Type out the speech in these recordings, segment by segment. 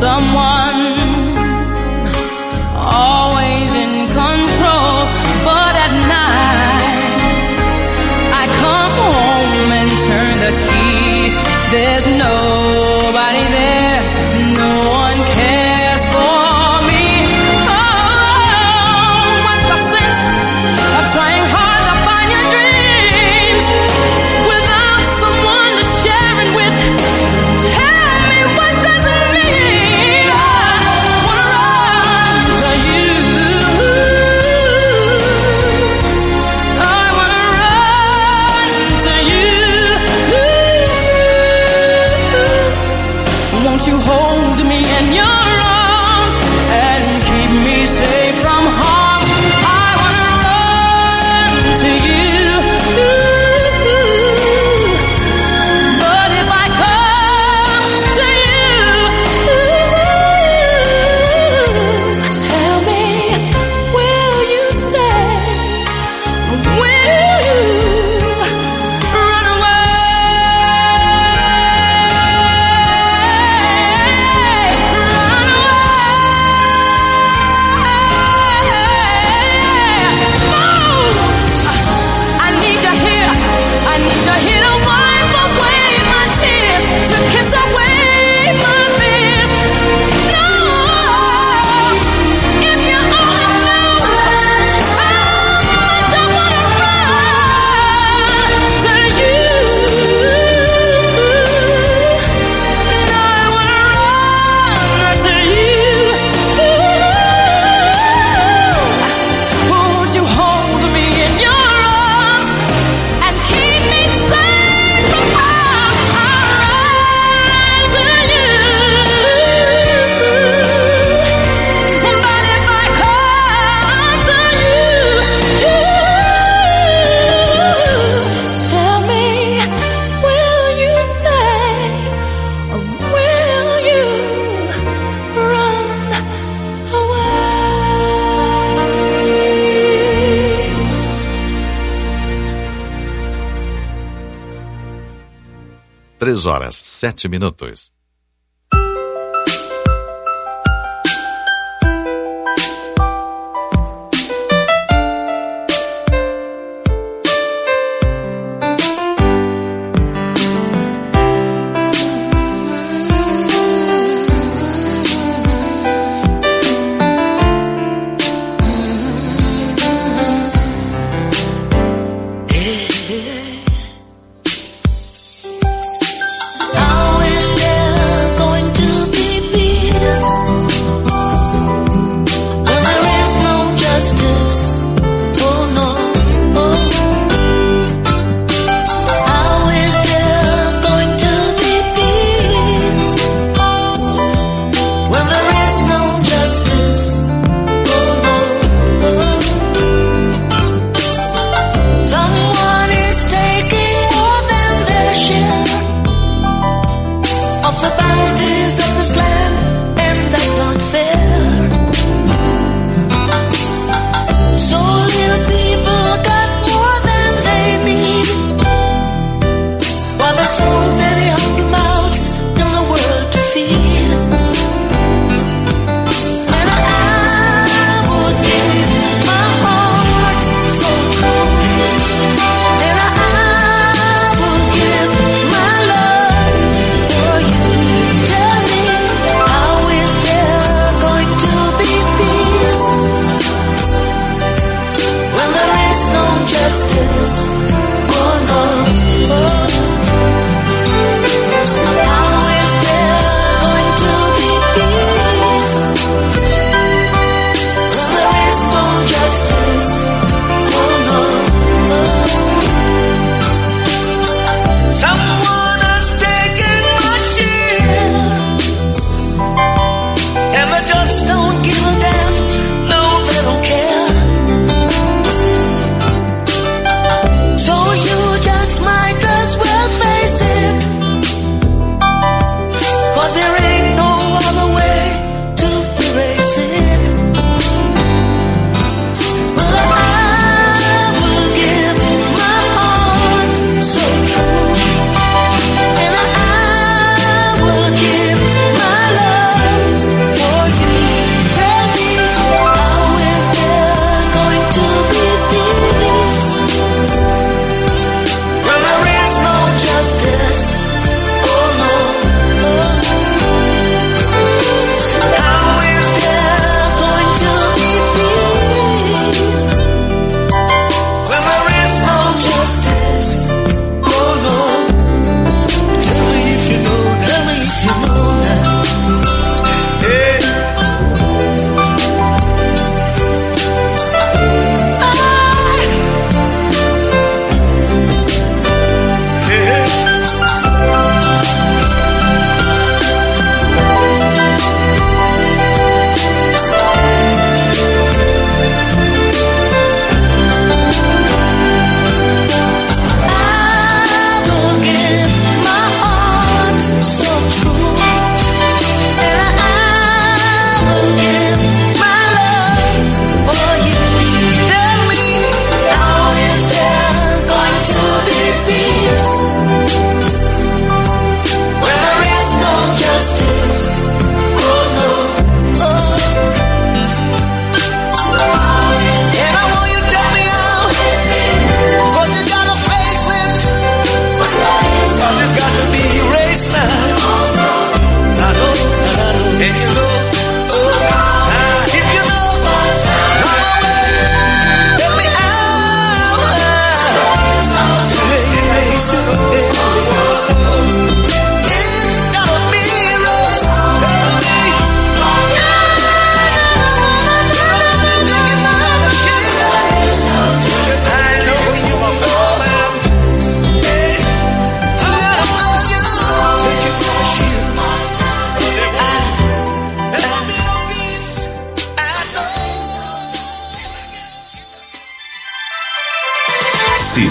someone always in control, but at night I come home and turn the key. There's nobody there, no one cares for me. Oh, what's the sense of trying hard to find your dreams without someone to share it with? Tell me, what does it mean? I wanna run to you. I wanna run to you. Won't you hold me in your arms and keep me safe from harm? I wanna run to you. But if I come to you, tell me, will you stay? Or will you run away? Run away. I need you here. I need you here to wipe away my tears, to kiss away my fears. No, if you only knew how much I wanna run to you. And I wanna run to you. Won't you hold me in your arms and keep me safe from harm? I'll run to you. But if I come to you, tell me, will you stay or will you run away? 3h07. Always there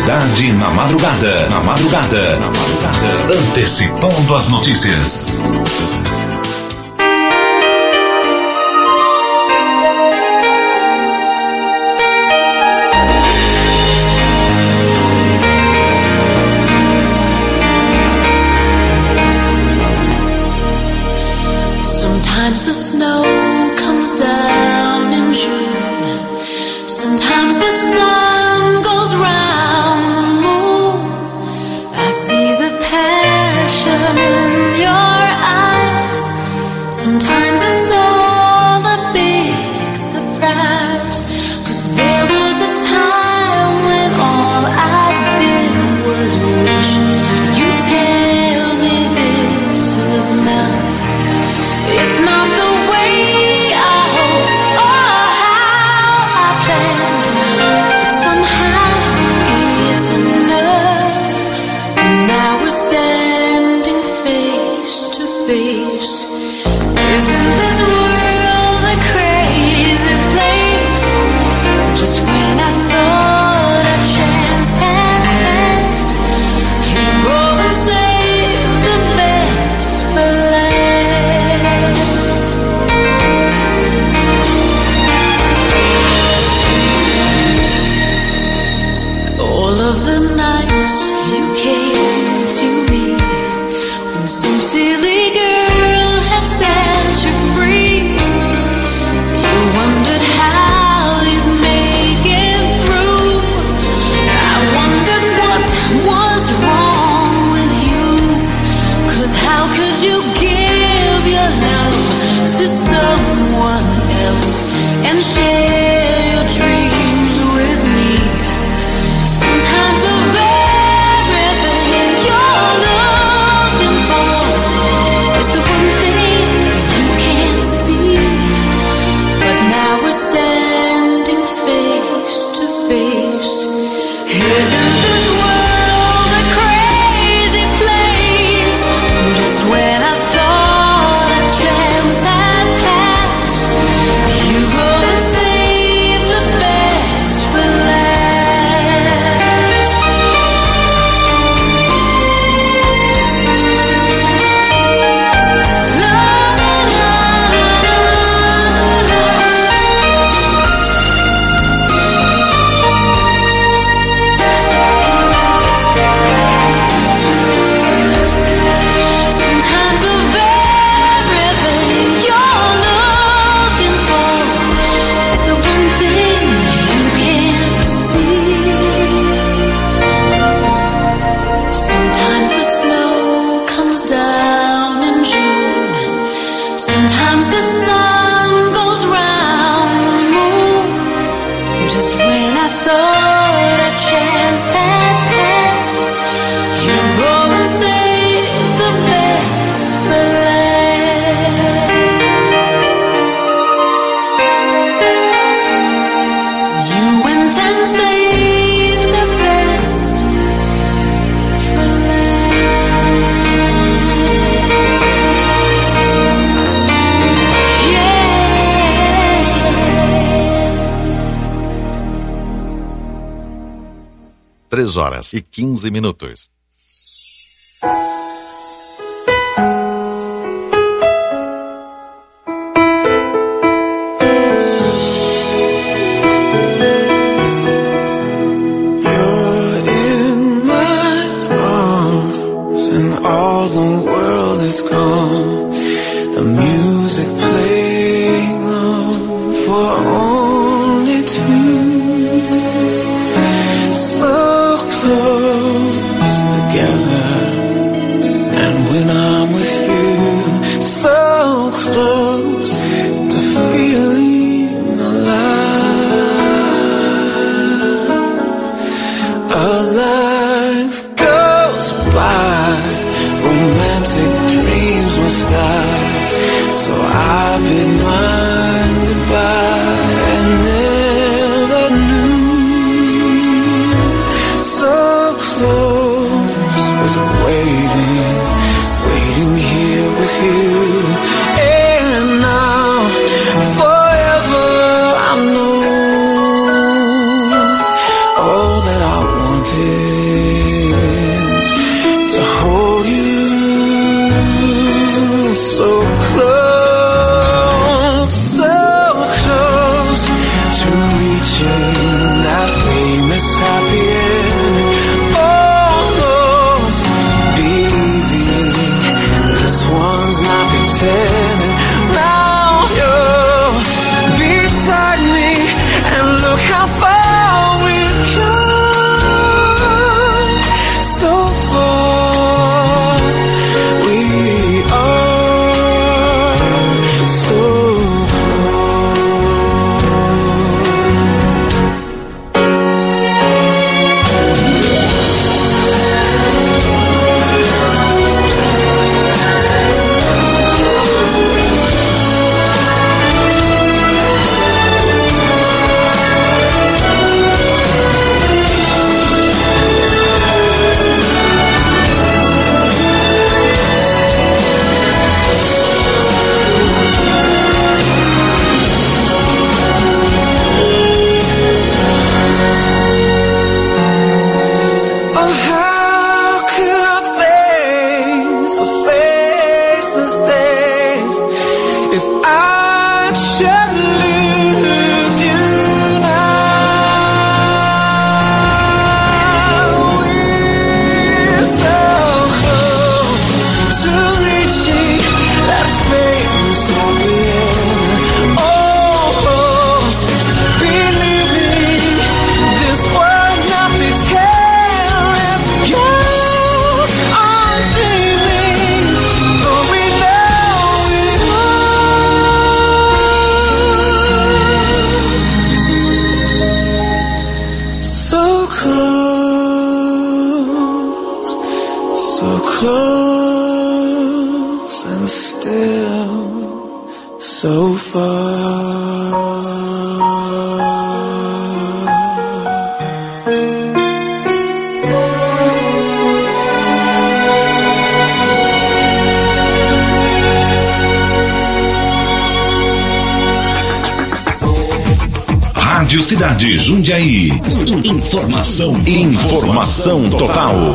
Cidade na Madrugada. Antecipando as notícias. Sometimes the snow comes down in June. Sometimes the sun goes round the moon. I see the passion in your eyes. Sometimes it's all a big surprise. 'Cause there was a time when all I did was wish you'd tell me this is love. It's not the way I hoped or how I planned, but somehow it's enough. And now we're standing face to face. Isn't this world a crazy place? Just when I thought a chance had passed, you go and save the best for last. All of the nights you came to me when some silly girl had set you free. You wondered how you'd make it through. I wondered what was wrong with you. 'Cause how could you give your love to someone else and share your dreams with me? Sometimes the very thing you're looking for is the one thing you can't see. But now we're standing face to face. Isn't this world a crazy place? Just when I thought a chance had passed, you go and save the best for last. La, la, la, la, la, la. Sometimes the very thing you're looking for is the one thing you can't see. Sometimes the snow comes down in June. Sometimes the sun goes round the moon. Just when I thought a chance had passed, you go and save the best for last. You went and saved the best for last. Yeah. 3h15. You're in my arms, and all the world is gone. The music playing on for only two. So close together, and when I'm with you, so close to feeling alive. A life goes by, romantic dreams must die. So I bid mine goodbye and never knew. So close, was waiting here with you. And now, forever I know all that I wanted so close, so close to reaching that famous happy end. Almost believing this one's not pretending. Now you're beside me, and look how far we've come. So far, we are so close and still so far. Rádio Cidade Jundiaí. Informação total.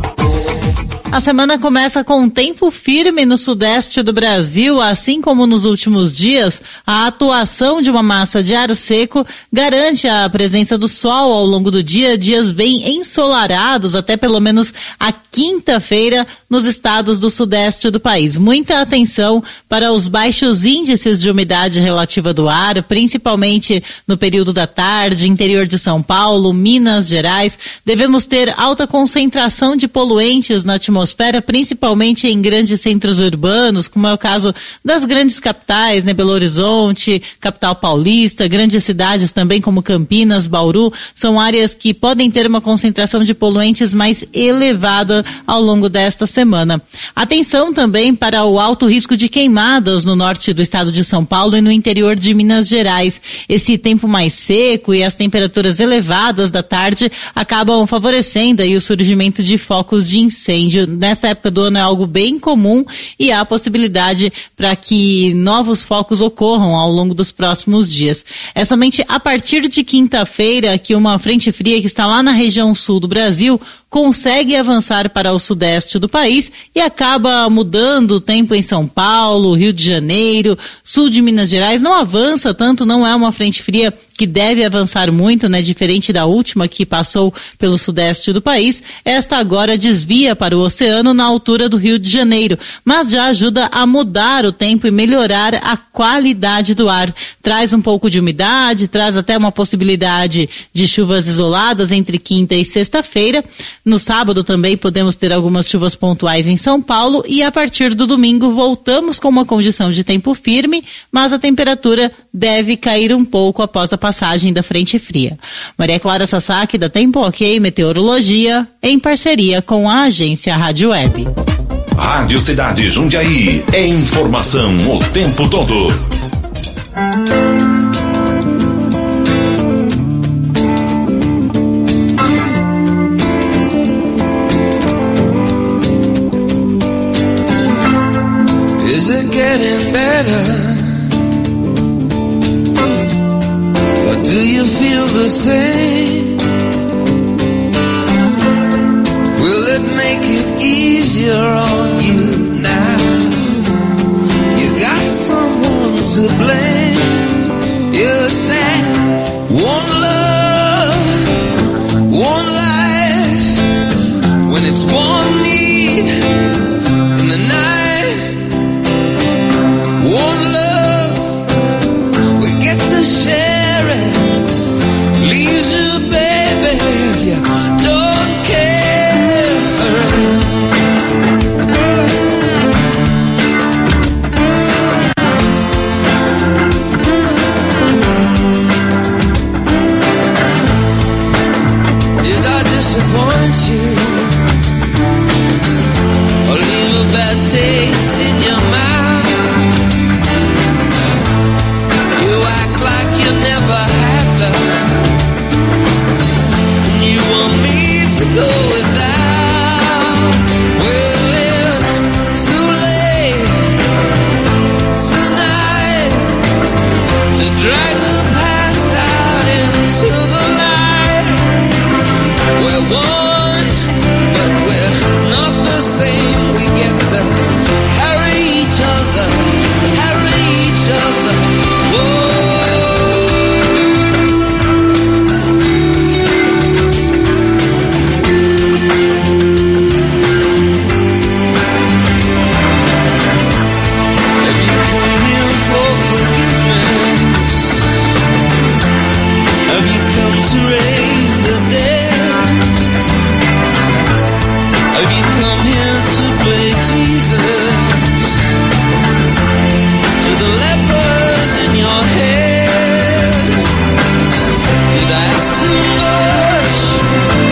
A semana começa com um tempo firme no sudeste do Brasil, assim como nos últimos dias. A atuação de uma massa de ar seco garante a presença do sol ao longo do dia, dias bem ensolarados até pelo menos a quinta-feira nos estados do sudeste do país. Muita atenção para os baixos índices de umidade relativa do ar, principalmente no período da tarde, interior de São Paulo, Minas Gerais. Devemos ter alta concentração de poluentes na atmosfera, principalmente em grandes centros urbanos, como é o caso das grandes capitais, né, Belo Horizonte, capital paulista, grandes cidades também como Campinas, Bauru, são áreas que podem ter uma concentração de poluentes mais elevada ao longo desta semana. Atenção também para o alto risco de queimadas no norte do estado de São Paulo e no interior de Minas Gerais. Esse tempo mais seco e as temperaturas elevadas da tarde acabam favorecendo aí o surgimento de focos de incêndio. Nesta época do ano é algo bem comum e há possibilidade para que novos focos ocorram ao longo dos próximos dias. É somente a partir de quinta-feira que uma frente fria que está lá na região sul do Brasil consegue avançar para o sudeste do país e acaba mudando o tempo em São Paulo, Rio de Janeiro, sul de Minas Gerais. Não avança tanto, não é uma frente fria que deve avançar muito, né? Diferente da última que passou pelo sudeste do país. Esta agora desvia para o oceano na altura do Rio de Janeiro, mas já ajuda a mudar o tempo e melhorar a qualidade do ar. Traz um pouco de umidade, traz até uma possibilidade de chuvas isoladas entre quinta e sexta-feira. No sábado também podemos ter algumas chuvas pontuais em São Paulo e a partir do domingo voltamos com uma condição de tempo firme, mas a temperatura deve cair um pouco após a passagem da frente fria. Maria Clara Sasaki, da Tempo Ok Meteorologia, em parceria com a agência Rádio Web. Rádio Cidade Jundiaí, é informação o tempo todo. Is it getting better? Or do you feel the same? Will it make it easier on you now? one need in the night, one love, we get to share it. Leaves you, baby, if you don't care. Did I disappoint you or leave a bad taste in your mouth? You act like you never had love, and you want me to go without. Well, it's too late tonight to drag the past out into the light. We're one, but we're not the same. We get to carry each other, carry each other. Whoa. Have you come here for forgiveness? Have you come to raise the dead? Have you come here to play Jesus?